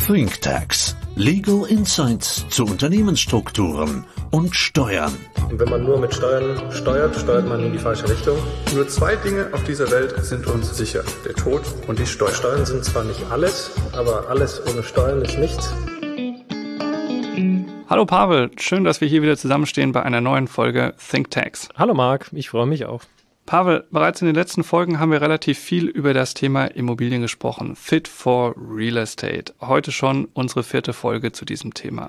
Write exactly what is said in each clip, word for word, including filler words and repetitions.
ThinkTax. Legal Insights zu Unternehmensstrukturen und Steuern. Und wenn man nur mit Steuern steuert, steuert man in die falsche Richtung. Nur zwei Dinge auf dieser Welt sind uns sicher: der Tod und die Steuern. Steuern sind zwar nicht alles, aber alles ohne Steuern ist nichts. Hallo Pavel, schön, dass wir hier wieder zusammenstehen bei einer neuen Folge ThinkTax. Hallo Marc, ich freue mich auch. Pavel, bereits in den letzten Folgen haben wir relativ viel über das Thema Immobilien gesprochen. Fit for Real Estate. Heute schon unsere vierte Folge zu diesem Thema.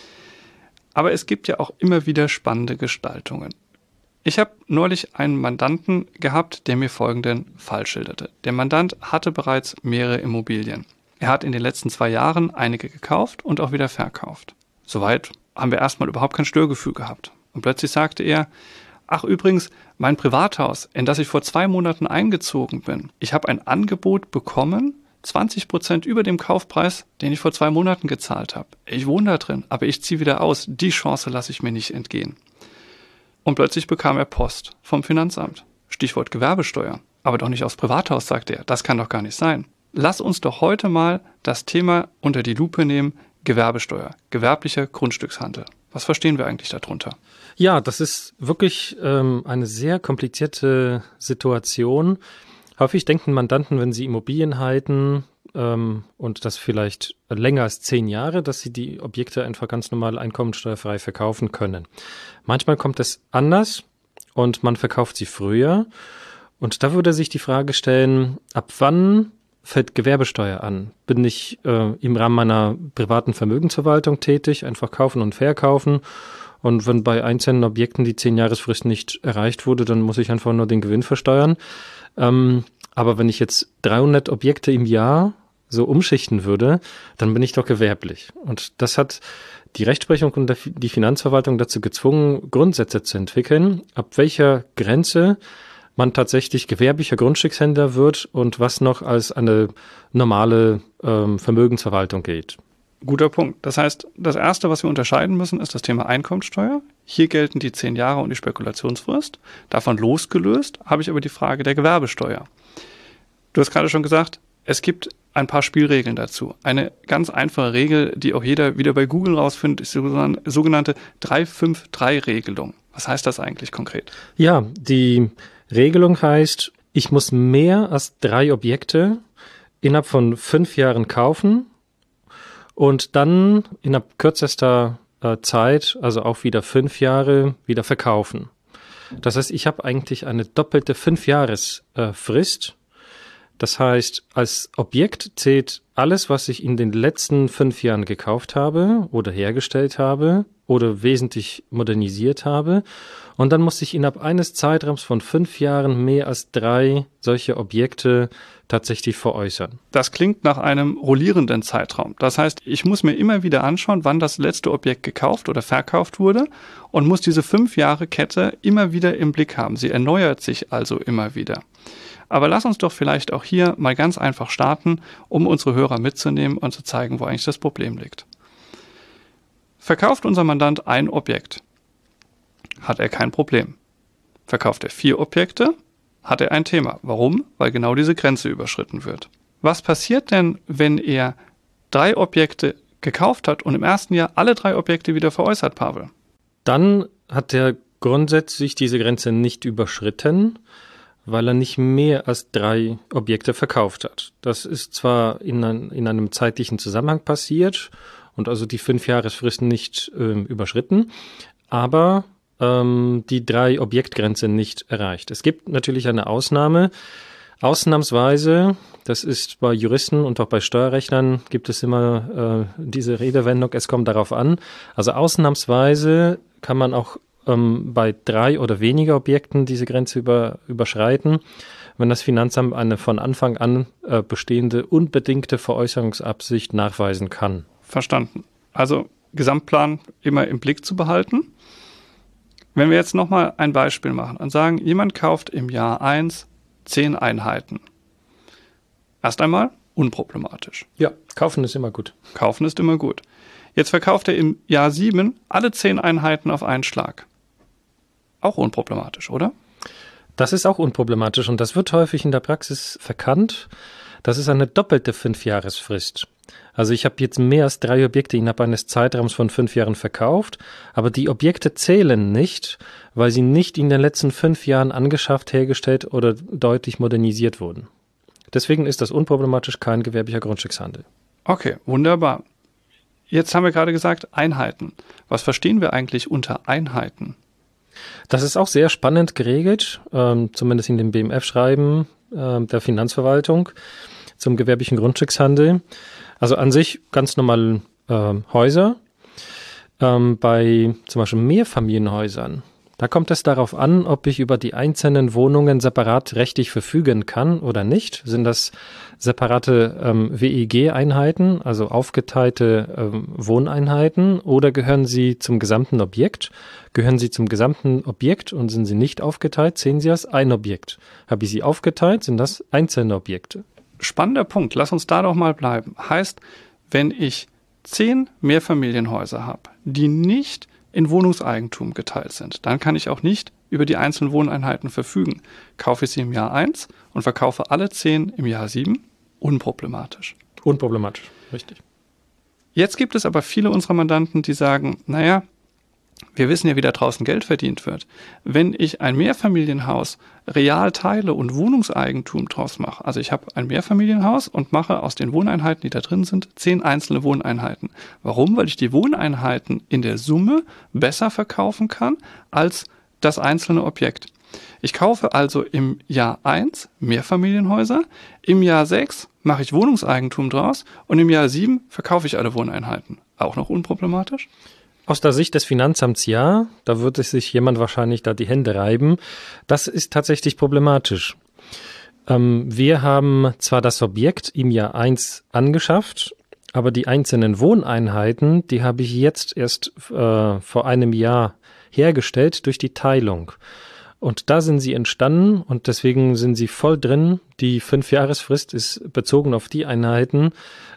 Aber es gibt ja auch immer wieder spannende Gestaltungen. Ich habe neulich einen Mandanten gehabt, der mir folgenden Fall schilderte. Der Mandant hatte bereits mehrere Immobilien. Er hat in den letzten zwei Jahren einige gekauft und auch wieder verkauft. Soweit haben wir erstmal überhaupt kein Störgefühl gehabt. Und plötzlich sagte er: Ach übrigens, mein Privathaus, in das ich vor zwei Monaten eingezogen bin, ich habe ein Angebot bekommen, zwanzig Prozent über dem Kaufpreis, den ich vor zwei Monaten gezahlt habe. Ich wohne da drin, aber ich ziehe wieder aus. Die Chance lasse ich mir nicht entgehen. Und plötzlich bekam er Post vom Finanzamt. Stichwort Gewerbesteuer. Aber doch nicht aufs Privathaus, sagte er. Das kann doch gar nicht sein. Lass uns doch heute mal das Thema unter die Lupe nehmen: Gewerbesteuer, gewerblicher Grundstückshandel. Was verstehen wir eigentlich darunter? Ja, das ist wirklich ähm, eine sehr komplizierte Situation. Häufig denken Mandanten, wenn sie Immobilien halten ähm, und das vielleicht länger als zehn Jahre, dass sie die Objekte einfach ganz normal einkommensteuerfrei verkaufen können. Manchmal kommt es anders und man verkauft sie früher. Und da würde sich die Frage stellen: Ab wann fällt Gewerbesteuer an? Bin ich äh, im Rahmen meiner privaten Vermögensverwaltung tätig, einfach kaufen und verkaufen? Und wenn bei einzelnen Objekten die zehn-Jahresfrist nicht erreicht wurde, dann muss ich einfach nur den Gewinn versteuern. Ähm, aber wenn ich jetzt dreihundert Objekte im Jahr so umschichten würde, dann bin ich doch gewerblich. Und das hat die Rechtsprechung und die Finanzverwaltung dazu gezwungen, Grundsätze zu entwickeln, ab welcher Grenze man tatsächlich gewerblicher Grundstückshändler wird und was noch als eine normale ähm, Vermögensverwaltung gilt. Guter Punkt. Das heißt, das Erste, was wir unterscheiden müssen, ist das Thema Einkommensteuer. Hier gelten die zehn Jahre und die Spekulationsfrist. Davon losgelöst habe ich aber die Frage der Gewerbesteuer. Du hast gerade schon gesagt, es gibt ein paar Spielregeln dazu. Eine ganz einfache Regel, die auch jeder wieder bei Google rausfindet, ist die sogenannte drei fünf drei Regelung. Was heißt das eigentlich konkret? Ja, die Regelung heißt, ich muss mehr als drei Objekte innerhalb von fünf Jahren kaufen und dann innerhalb kürzester äh, Zeit, also auch wieder fünf Jahre, wieder verkaufen. Das heißt, ich habe eigentlich eine doppelte Fünfjahresfrist. Äh, das heißt, als Objekt zählt alles, was ich in den letzten fünf Jahren gekauft habe oder hergestellt habe oder wesentlich modernisiert habe. Und dann muss ich innerhalb eines Zeitraums von fünf Jahren mehr als drei solche Objekte tatsächlich veräußern. Das klingt nach einem rollierenden Zeitraum. Das heißt, ich muss mir immer wieder anschauen, wann das letzte Objekt gekauft oder verkauft wurde und muss diese fünf Jahre Kette immer wieder im Blick haben. Sie erneuert sich also immer wieder. Aber lass uns doch vielleicht auch hier mal ganz einfach starten, um unsere Hörer mitzunehmen und zu zeigen, wo eigentlich das Problem liegt. Verkauft unser Mandant ein Objekt, hat er kein Problem. Verkauft er vier Objekte, hat er ein Thema. Warum? Weil genau diese Grenze überschritten wird. Was passiert denn, wenn er drei Objekte gekauft hat und im ersten Jahr alle drei Objekte wieder veräußert, Pavel? Dann hat er grundsätzlich diese Grenze nicht überschritten, weil er nicht mehr als drei Objekte verkauft hat. Das ist zwar in, ein, in einem zeitlichen Zusammenhang passiert und also die Fünfjahresfrist nicht äh, überschritten, aber ähm, die drei Objektgrenze nicht erreicht. Es gibt natürlich eine Ausnahme. Ausnahmsweise, das ist bei Juristen und auch bei Steuerrechnern, gibt es immer äh, diese Redewendung, es kommt darauf an. Also ausnahmsweise kann man auch ähm, bei drei oder weniger Objekten diese Grenze über, überschreiten, wenn das Finanzamt eine von Anfang an äh, bestehende unbedingte Veräußerungsabsicht nachweisen kann. Verstanden. Also Gesamtplan immer im Blick zu behalten. Wenn wir jetzt nochmal ein Beispiel machen und sagen, jemand kauft im Jahr eins zehn Einheiten. Erst einmal unproblematisch. Ja, kaufen ist immer gut. Kaufen ist immer gut. Jetzt verkauft er im Jahr sieben alle zehn Einheiten auf einen Schlag. Auch unproblematisch, oder? Das ist auch unproblematisch und das wird häufig in der Praxis verkannt. Das ist eine doppelte Fünfjahresfrist. Also ich habe jetzt mehr als drei Objekte innerhalb eines Zeitraums von fünf Jahren verkauft, aber die Objekte zählen nicht, weil sie nicht in den letzten fünf Jahren angeschafft, hergestellt oder deutlich modernisiert wurden. Deswegen ist das unproblematisch kein gewerblicher Grundstückshandel. Okay, wunderbar. Jetzt haben wir gerade gesagt, Einheiten. Was verstehen wir eigentlich unter Einheiten? Das ist auch sehr spannend geregelt, ähm, zumindest in dem B M F-Schreiben äh, der Finanzverwaltung zum gewerblichen Grundstückshandel. Also an sich ganz normal äh, Häuser. Ähm, bei zum Beispiel Mehrfamilienhäusern, da kommt es darauf an, ob ich über die einzelnen Wohnungen separat rechtlich verfügen kann oder nicht. Sind das separate ähm, W E G-Einheiten, also aufgeteilte ähm, Wohneinheiten, oder gehören sie zum gesamten Objekt? Gehören sie zum gesamten Objekt und sind sie nicht aufgeteilt, sehen sie als ein Objekt. Habe ich sie aufgeteilt, sind das einzelne Objekte. Spannender Punkt, lass uns da doch mal bleiben. Heißt, wenn ich zehn Mehrfamilienhäuser habe, die nicht in Wohnungseigentum geteilt sind, dann kann ich auch nicht über die einzelnen Wohneinheiten verfügen. Kaufe ich sie im Jahr eins und verkaufe alle zehn im Jahr sieben, unproblematisch. Unproblematisch, richtig. Jetzt gibt es aber viele unserer Mandanten, die sagen, naja, wir wissen ja, wie da draußen Geld verdient wird. Wenn ich ein Mehrfamilienhaus real teile und Wohnungseigentum draus mache, also ich habe ein Mehrfamilienhaus und mache aus den Wohneinheiten, die da drin sind, zehn einzelne Wohneinheiten. Warum? Weil ich die Wohneinheiten in der Summe besser verkaufen kann als das einzelne Objekt. Ich kaufe also im Jahr eins Mehrfamilienhäuser, im Jahr sechs mache ich Wohnungseigentum draus und im Jahr sieben verkaufe ich alle Wohneinheiten. Auch noch unproblematisch? Aus der Sicht des Finanzamts ja, da würde sich jemand wahrscheinlich da die Hände reiben. Das ist tatsächlich problematisch. Ähm, wir haben zwar das Objekt im Jahr eins angeschafft, aber die einzelnen Wohneinheiten, die habe ich jetzt erst äh, vor einem Jahr hergestellt durch die Teilung. Und da sind sie entstanden und deswegen sind sie voll drin. Die Fünfjahresfrist ist bezogen auf die Einheiten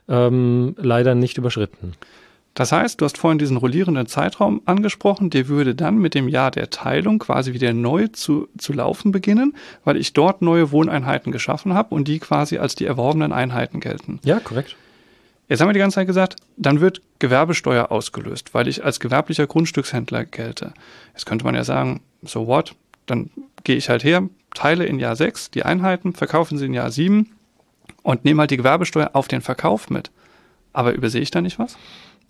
ähm, leider nicht überschritten. Das heißt, du hast vorhin diesen rollierenden Zeitraum angesprochen, der würde dann mit dem Jahr der Teilung quasi wieder neu zu, zu laufen beginnen, weil ich dort neue Wohneinheiten geschaffen habe und die quasi als die erworbenen Einheiten gelten. Ja, korrekt. Jetzt haben wir die ganze Zeit gesagt, dann wird Gewerbesteuer ausgelöst, weil ich als gewerblicher Grundstückshändler gelte. Jetzt könnte man ja sagen, so what, dann gehe ich halt her, teile in Jahr sechs die Einheiten, verkaufen sie in Jahr sieben und nehme halt die Gewerbesteuer auf den Verkauf mit. Aber übersehe ich da nicht was?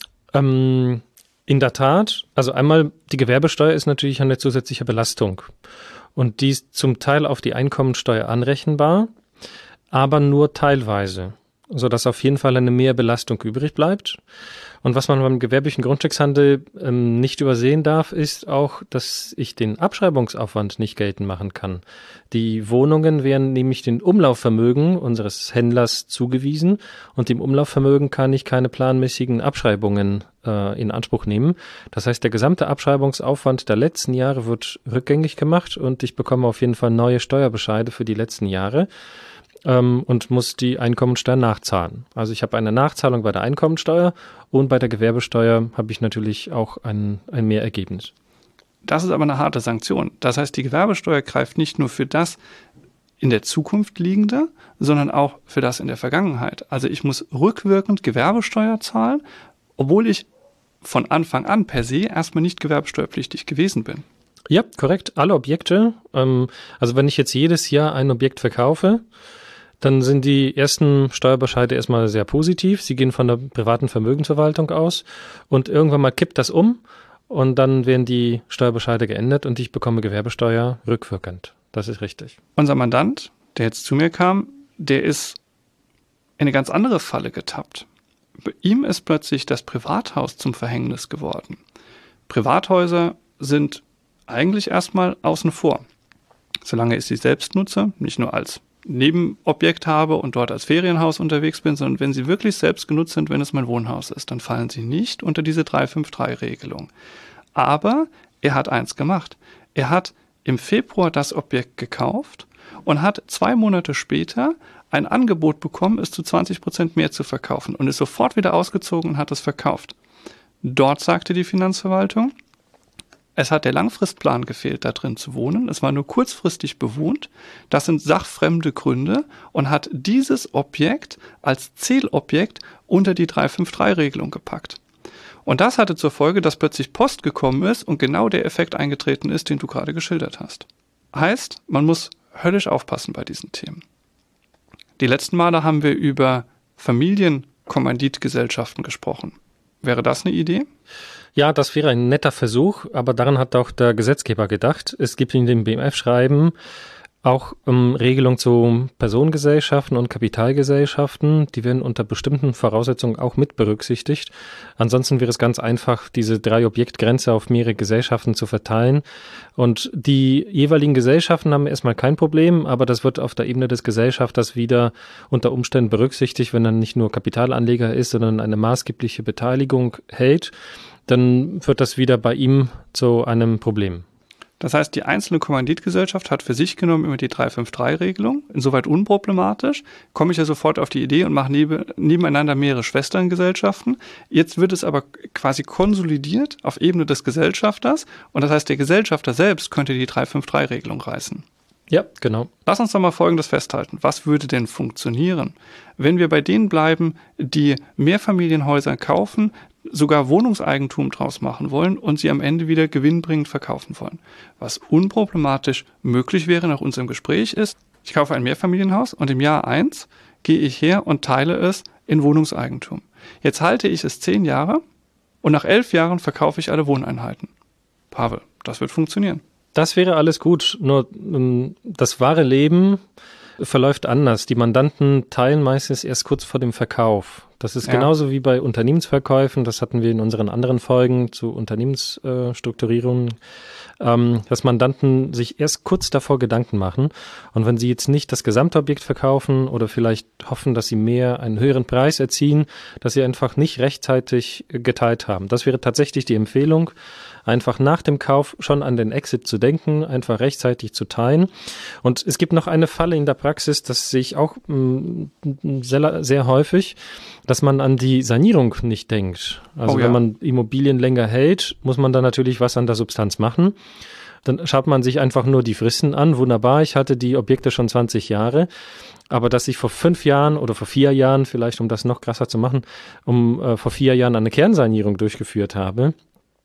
Ähm, in der Tat, also einmal die Gewerbesteuer ist natürlich eine zusätzliche Belastung und die ist zum Teil auf die Einkommensteuer anrechenbar, aber nur teilweise, sodass auf jeden Fall eine Mehrbelastung übrig bleibt. Und was man beim gewerblichen Grundstückshandel ähm, nicht übersehen darf, ist auch, dass ich den Abschreibungsaufwand nicht geltend machen kann. Die Wohnungen werden nämlich den Umlaufvermögen unseres Händlers zugewiesen und dem Umlaufvermögen kann ich keine planmäßigen Abschreibungen äh, in Anspruch nehmen. Das heißt, der gesamte Abschreibungsaufwand der letzten Jahre wird rückgängig gemacht und ich bekomme auf jeden Fall neue Steuerbescheide für die letzten Jahre. Ähm, und muss die Einkommensteuer nachzahlen. Also ich habe eine Nachzahlung bei der Einkommensteuer und bei der Gewerbesteuer habe ich natürlich auch ein, ein Mehrergebnis. Das ist aber eine harte Sanktion. Das heißt, die Gewerbesteuer greift nicht nur für das in der Zukunft liegende, sondern auch für das in der Vergangenheit. Also ich muss rückwirkend Gewerbesteuer zahlen, obwohl ich von Anfang an per se erstmal nicht gewerbesteuerpflichtig gewesen bin. Ja, korrekt. Alle Objekte, ähm, also wenn ich jetzt jedes Jahr ein Objekt verkaufe, dann sind die ersten Steuerbescheide erstmal sehr positiv. Sie gehen von der privaten Vermögensverwaltung aus und irgendwann mal kippt das um und dann werden die Steuerbescheide geändert und ich bekomme Gewerbesteuer rückwirkend. Das ist richtig. Unser Mandant, der jetzt zu mir kam, der ist in eine ganz andere Falle getappt. Bei ihm ist plötzlich das Privathaus zum Verhängnis geworden. Privathäuser sind eigentlich erstmal außen vor. Solange ich sie selbst nutze, nicht nur als Nebenobjekt habe und dort als Ferienhaus unterwegs bin, sondern wenn sie wirklich selbst genutzt sind, wenn es mein Wohnhaus ist, dann fallen sie nicht unter diese drei fünf drei Regelung. Aber er hat eins gemacht. Er hat im Februar das Objekt gekauft und hat zwei Monate später ein Angebot bekommen, es zu zwanzig Prozent mehr zu verkaufen und ist sofort wieder ausgezogen und hat es verkauft. Dort sagte die Finanzverwaltung, Es hat der Langfristplan gefehlt, da drin zu wohnen. Es war nur kurzfristig bewohnt. Das sind sachfremde Gründe und hat dieses Objekt als Zählobjekt unter die drei fünf drei Regelung gepackt. Und das hatte zur Folge, dass plötzlich Post gekommen ist und genau der Effekt eingetreten ist, den du gerade geschildert hast. Heißt, man muss höllisch aufpassen bei diesen Themen. Die letzten Male haben wir über Familienkommanditgesellschaften gesprochen. Wäre das eine Idee? Ja, das wäre ein netter Versuch, aber daran hat auch der Gesetzgeber gedacht. Es gibt in dem B M F-Schreiben auch um, Regelungen zu Personengesellschaften und Kapitalgesellschaften. Die werden unter bestimmten Voraussetzungen auch mit berücksichtigt. Ansonsten wäre es ganz einfach, diese drei Objektgrenze auf mehrere Gesellschaften zu verteilen. Und die jeweiligen Gesellschaften haben erstmal kein Problem, aber das wird auf der Ebene des Gesellschafters wieder unter Umständen berücksichtigt, wenn er nicht nur Kapitalanleger ist, sondern eine maßgebliche Beteiligung hält. Dann wird das wieder bei ihm zu einem Problem. Das heißt, die einzelne Kommanditgesellschaft hat für sich genommen immer die drei fünf drei Regelung, insoweit unproblematisch, komme ich ja sofort auf die Idee und mache neben, nebeneinander mehrere Schwesterngesellschaften. Jetzt wird es aber quasi konsolidiert auf Ebene des Gesellschafters und das heißt, der Gesellschafter selbst könnte die drei fünf drei Regelung reißen. Ja, genau. Lass uns doch mal Folgendes festhalten. Was würde denn funktionieren, wenn wir bei denen bleiben, die Mehrfamilienhäuser kaufen, sogar Wohnungseigentum draus machen wollen und sie am Ende wieder gewinnbringend verkaufen wollen? Was unproblematisch möglich wäre nach unserem Gespräch ist, ich kaufe ein Mehrfamilienhaus und im Jahr eins gehe ich her und teile es in Wohnungseigentum. Jetzt halte ich es zehn Jahre und nach elf Jahren verkaufe ich alle Wohneinheiten. Pavel, das wird funktionieren. Das wäre alles gut, nur das wahre Leben verläuft anders. Die Mandanten teilen meistens erst kurz vor dem Verkauf. Das ist ja genauso wie bei Unternehmensverkäufen, das hatten wir in unseren anderen Folgen zu Unternehmensstrukturierungen, ähm, dass Mandanten sich erst kurz davor Gedanken machen. Und wenn sie jetzt nicht das Gesamtobjekt verkaufen oder vielleicht hoffen, dass sie mehr, einen höheren Preis erzielen, dass sie einfach nicht rechtzeitig geteilt haben. Das wäre tatsächlich die Empfehlung, einfach nach dem Kauf schon an den Exit zu denken, einfach rechtzeitig zu teilen. Und es gibt noch eine Falle in der Praxis, das sehe ich auch mh, sehr, sehr häufig, dass man an die Sanierung nicht denkt. Also oh ja. Wenn man Immobilien länger hält, muss man da natürlich was an der Substanz machen. Dann schaut man sich einfach nur die Fristen an. Wunderbar, ich hatte die Objekte schon zwanzig Jahre. Aber dass ich vor fünf Jahren oder vor vier Jahren, vielleicht um das noch krasser zu machen, um äh, vor vier Jahren eine Kernsanierung durchgeführt habe,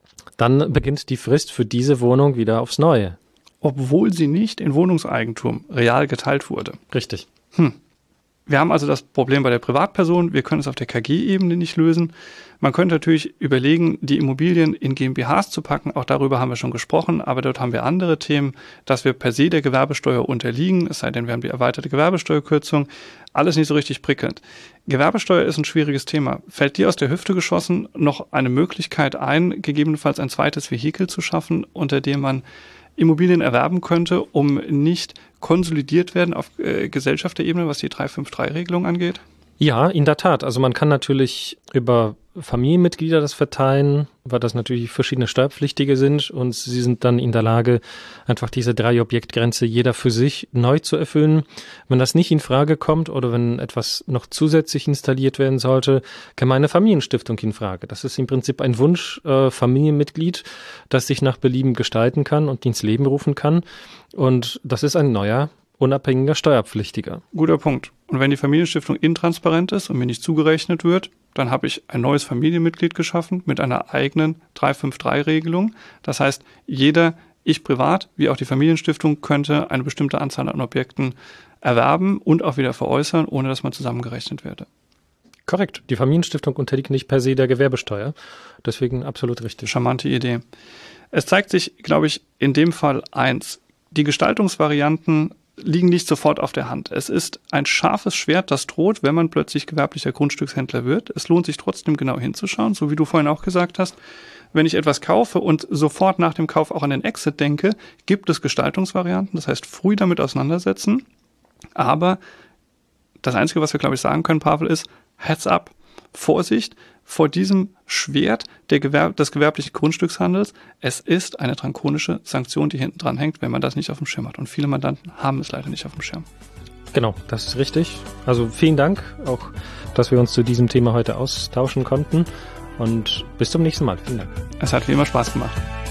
dann beginnt die Frist für diese Wohnung wieder aufs Neue. Obwohl sie nicht in Wohnungseigentum real geteilt wurde. Richtig. Hm. Wir haben also das Problem bei der Privatperson, wir können es auf der K G-Ebene nicht lösen. Man könnte natürlich überlegen, die Immobilien in GmbHs zu packen, auch darüber haben wir schon gesprochen, aber dort haben wir andere Themen, dass wir per se der Gewerbesteuer unterliegen, es sei denn, wir haben die erweiterte Gewerbesteuerkürzung, alles nicht so richtig prickelnd. Gewerbesteuer ist ein schwieriges Thema. Fällt dir aus der Hüfte geschossen noch eine Möglichkeit ein, gegebenenfalls ein zweites Vehikel zu schaffen, unter dem man Immobilien erwerben könnte, um nicht konsolidiert werden auf äh, Gesellschafterebene, was die drei fünf drei Regelung angeht? Ja, in der Tat. Also man kann natürlich über Familienmitglieder das verteilen, weil das natürlich verschiedene Steuerpflichtige sind und sie sind dann in der Lage, einfach diese drei Objektgrenze jeder für sich neu zu erfüllen. Wenn das nicht in Frage kommt oder wenn etwas noch zusätzlich installiert werden sollte, käme eine Familienstiftung in Frage. Das ist im Prinzip ein Wunsch äh, Familienmitglied, das sich nach Belieben gestalten kann und ins Leben rufen kann. Und das ist ein neuer, unabhängiger Steuerpflichtiger. Guter Punkt. Und wenn die Familienstiftung intransparent ist und mir nicht zugerechnet wird, dann habe ich ein neues Familienmitglied geschaffen mit einer eigenen drei fünf drei Regelung. Das heißt, jeder, ich privat wie auch die Familienstiftung, könnte eine bestimmte Anzahl an Objekten erwerben und auch wieder veräußern, ohne dass man zusammengerechnet werde. Korrekt. Die Familienstiftung unterliegt nicht per se der Gewerbesteuer. Deswegen absolut richtig. Charmante Idee. Es zeigt sich, glaube ich, in dem Fall eins. Die Gestaltungsvarianten liegen nicht sofort auf der Hand. Es ist ein scharfes Schwert, das droht, wenn man plötzlich gewerblicher Grundstückshändler wird. Es lohnt sich trotzdem genau hinzuschauen, so wie du vorhin auch gesagt hast. Wenn ich etwas kaufe und sofort nach dem Kauf auch an den Exit denke, gibt es Gestaltungsvarianten, das heißt früh damit auseinandersetzen. Aber das Einzige, was wir, glaube ich, sagen können, Pavel, ist Heads up, Vorsicht vor diesem Schwert der Gewerb- des gewerblichen Grundstückshandels. Es ist eine drakonische Sanktion, die hinten dran hängt, wenn man das nicht auf dem Schirm hat. Und viele Mandanten haben es leider nicht auf dem Schirm. Genau, das ist richtig. Also vielen Dank auch, dass wir uns zu diesem Thema heute austauschen konnten. Und bis zum nächsten Mal. Vielen Dank. Es hat wie immer Spaß gemacht.